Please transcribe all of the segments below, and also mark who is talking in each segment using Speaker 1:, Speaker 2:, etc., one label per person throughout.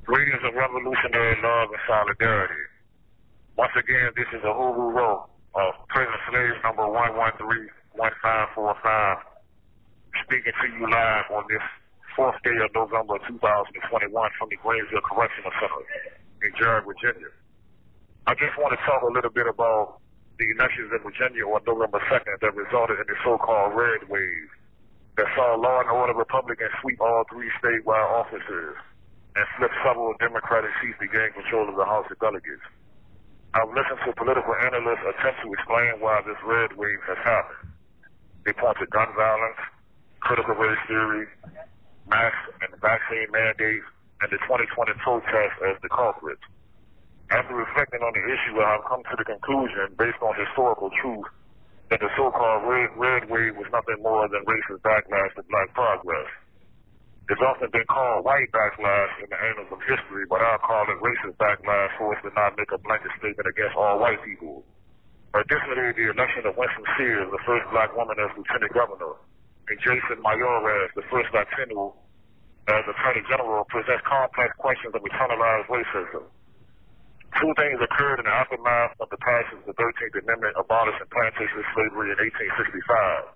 Speaker 1: Greetings of revolutionary love and solidarity. Once again, this is a Hulu Row of prison slave number 1131545, speaking to you live on this 4th day of November 2021 from the Greenville Correctional Center in Jarrett, Virginia. I just want to talk a little bit about the elections in Virginia on November 2nd that resulted in the so-called red wave that saw law and order Republicans sweep all 3 statewide offices and flip several Democratic seats to gain control of the House of Delegates. I've listened to political analysts attempt to explain why this red wave has happened. They point to gun violence, critical race theory, mask and vaccine mandates, and the 2020 protests as the culprits. After reflecting on the issue, I have come to the conclusion, based on historical truth, that the so-called red wave was nothing more than racist backlash to black progress. It's often been called white backlash in the annals of history, but I'll call it racist backlash for us to not make a blanket statement against all white people. Additionally, the election of Winston Sears, the first black woman as lieutenant governor, and Jason Mayorkas, the first Latino as attorney general, presents complex questions of internalized racism. 2 things occurred in the aftermath of the passage of the 13th Amendment abolishing plantation slavery in 1865.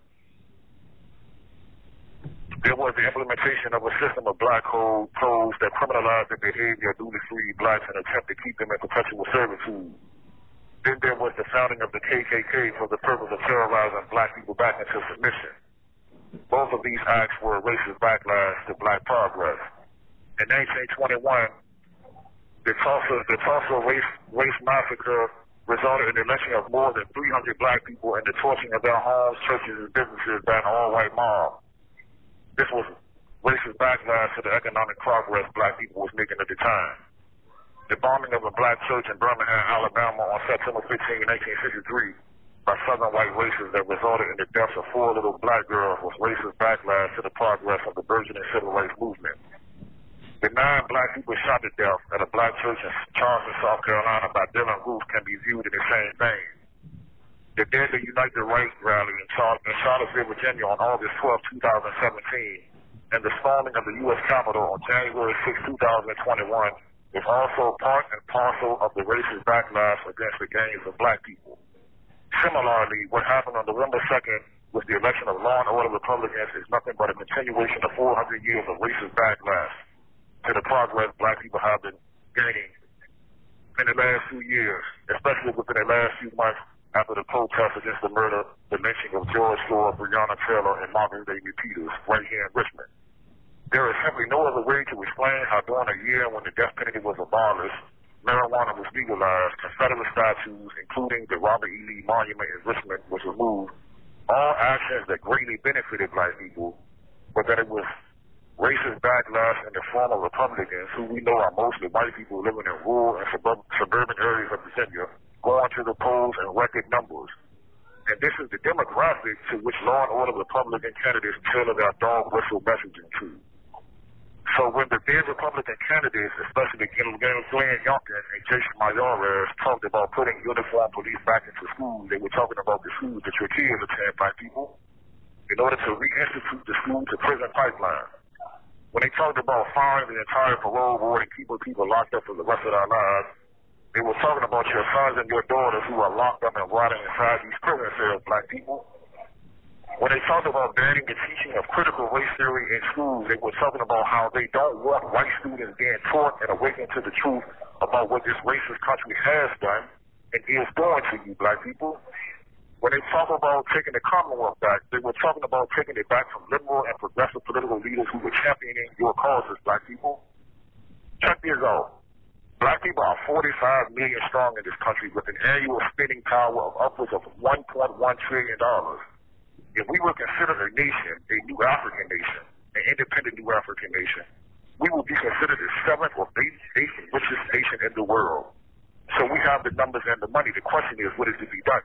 Speaker 1: There was the implementation of a system of black codes that criminalized the behavior of newly freed blacks in an attempt to keep them in perpetual servitude. Then there was the founding of the KKK for the purpose of terrorizing black people back into submission. Both of these acts were a racist backlash to black progress. In 1921, the Tulsa race massacre resulted in the election of more than 300 black people and the torching of their homes, churches, and businesses by an all-white mob. This was racist backlash to the economic progress black people was making at the time. The bombing of a black church in Birmingham, Alabama on September 15, 1963 by southern white racists that resulted in the deaths of 4 little black girls was racist backlash to the progress of the burgeoning civil rights movement. The 9 black people shot to death at a black church in Charleston, South Carolina by Dylan Roof can be viewed in the same vein. The Dead to Unite the Right rally in Charlottesville, Virginia on August 12, 2017, and the storming of the U.S. Capitol on January 6, 2021 is also part and parcel of the racist backlash against the gains of black people. Similarly, what happened on November 2nd with the election of law and order Republicans is nothing but a continuation of 400 years of racist backlash to the progress black people have been gaining in the last few years, especially within the last few months after the protests against the murder, the lynching of George Floyd, Breonna Taylor, and Marvin David Peters right here in Richmond. There is simply no other way to explain how during a year when the death penalty was abolished, marijuana was legalized, Confederate statues, including the Robert E. Lee Monument in Richmond, was removed, all actions that greatly benefited black people, but that it was racist backlash in the form of Republicans, who we know are mostly white people living in rural and suburban areas of Virginia, going to the polls in record numbers. And this is the demographic to which law and order Republican candidates tailor their dog whistle messaging to. So when the dead Republican candidates, especially Glenn Youngkin and Jason Mayorkas, talked about putting uniformed police back into schools, they were talking about the schools that your kids attend, black people, in order to reinstitute the school to prison pipeline. When they talked about firing the entire parole board and keeping people locked up for the rest of their lives, they were talking about your sons and your daughters who are locked up and rotting inside these prison cells, black people. When they talked about banning the teaching of critical race theory in schools, they were talking about how they don't want white students being taught and awakened to the truth about what this racist country has done and is doing to you, black people. When they talk about taking the Commonwealth back, they were talking about taking it back from liberal and progressive political leaders who were championing your causes, black people. Check this out. Black people are 45 million strong in this country with an annual spending power of upwards of $1.1 trillion. If we were considered a nation, a new African nation, an independent new African nation, we would be considered the 7th or 8th richest nation in the world. So we have the numbers and the money. The question is, what is to be done?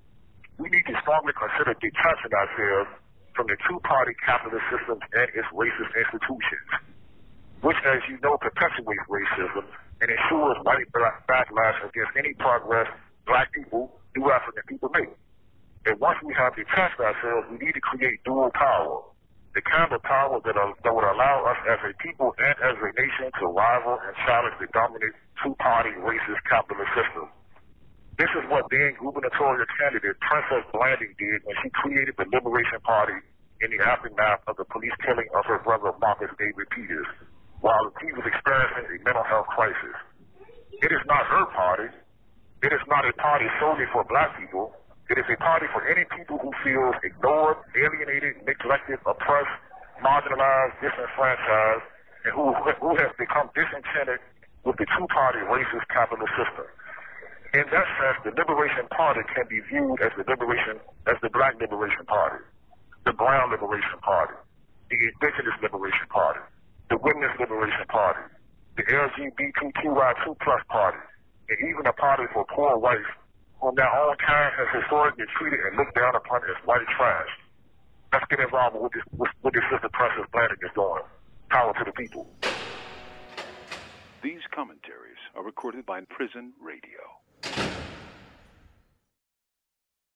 Speaker 1: We need to strongly consider detaching ourselves from the 2-party capitalist systems and its racist institutions, which, as you know, perpetuates racism and ensures white backlash against any progress black people, new African people make. And once we have detached ourselves, we need to create dual power. the kind of power that would allow us as a people and as a nation to rival and challenge the dominant two-party racist capitalist system. This is what then gubernatorial candidate Princess Blanding did when she created the Liberation Party in the aftermath of the police killing of her brother Marcus David Peters, while he was experiencing a mental health crisis. It is not her party. It is not a party solely for black people. It is a party for any people who feels ignored, alienated, neglected, oppressed, marginalized, disenfranchised, and who has become disenchanted with the two-party racist capitalist system. In that sense, the Liberation Party can be viewed as the Black Liberation Party, the Brown Liberation Party, the Indigenous Liberation Party, the Women's Liberation Party, the LGBTQI2+ Party, and even a party for poor whites whom their own kind has historically treated and looked down upon as white trash. Let's get involved with what this Sister Princess Blanding is doing. Power to the people.
Speaker 2: These commentaries are recorded by Prison Radio.